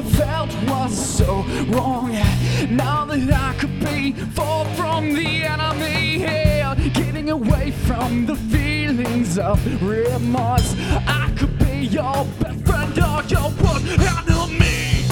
felt was so wrong. Now that I could be far from the enemy here, getting away from the feelings of remorse, I could be your best friend or your worst enemy.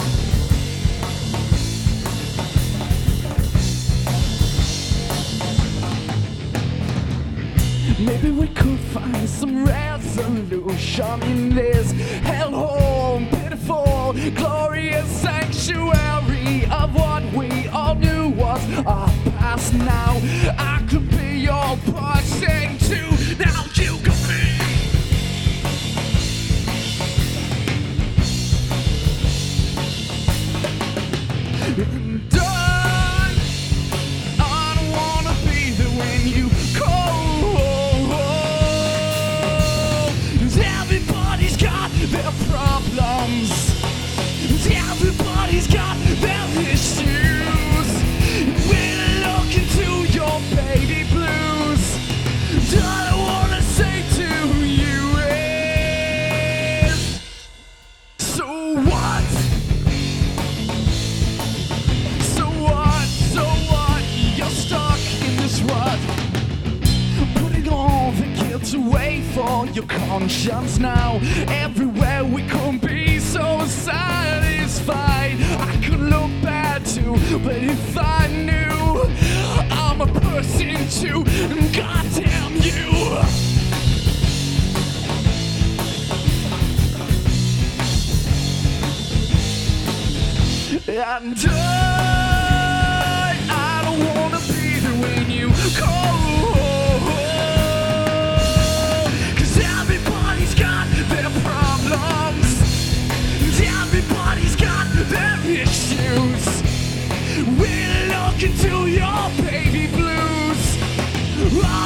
Maybe we could find some resolution in this hellhole, pitiful, glorious sanctuary of what we all knew was our past. Now I could be your person too. Now you could be. Done. I don't wanna be there when you call. Everybody's got their problems. Everybody's got their issues. When I look into your baby blues, all I wanna say to you is, so what? So what? So what? You're stuck in this rut. Putting all the guilt away for your conscience now. Everywhere we could be so satisfied. I could look bad too, but if I knew I'm a person too, goddamn you. And I don't wanna be there when you call. Everybody's got their issues. When I look into your baby blues,